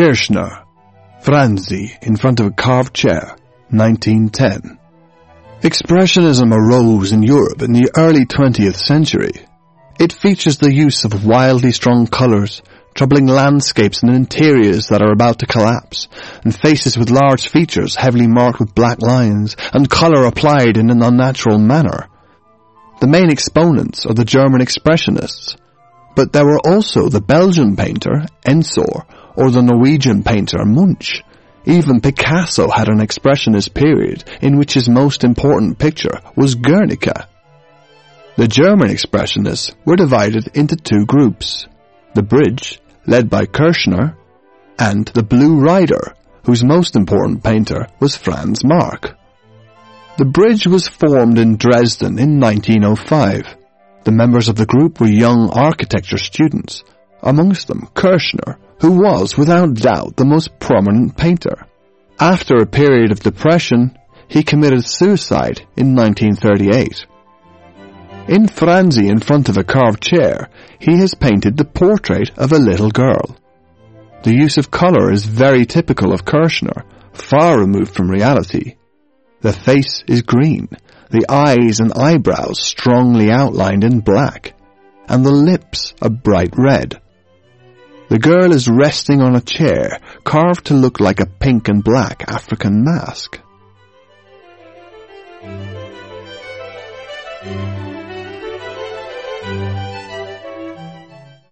Kirchner, Franzi in front of a carved chair, 1910. Expressionism arose in Europe in the early 20th century. It features the use of wildly strong colours, troubling landscapes and interiors that are about to collapse, and faces with large features heavily marked with black lines, and colour applied in an unnatural manner. The main exponents are the German Expressionists, but there were also the Belgian painter Ensor or the Norwegian painter Munch. Even Picasso had an Expressionist period in which his most important picture was Guernica. The German Expressionists were divided into two groups: the Bridge, led by Kirchner, and the Blue Rider, whose most important painter was Franz Marc. The Bridge was formed in Dresden in 1905. The members of the group were young architecture students, amongst them Kirchner, who was without doubt the most prominent painter. After a period of depression, he committed suicide in 1938. In Franzi in front of a carved chair, he has painted the portrait of a little girl. The use of colour is very typical of Kirchner, far removed from reality. The face is green, the eyes and eyebrows strongly outlined in black, and the lips a bright red. The girl is resting on a chair, carved to look like a pink and black African mask.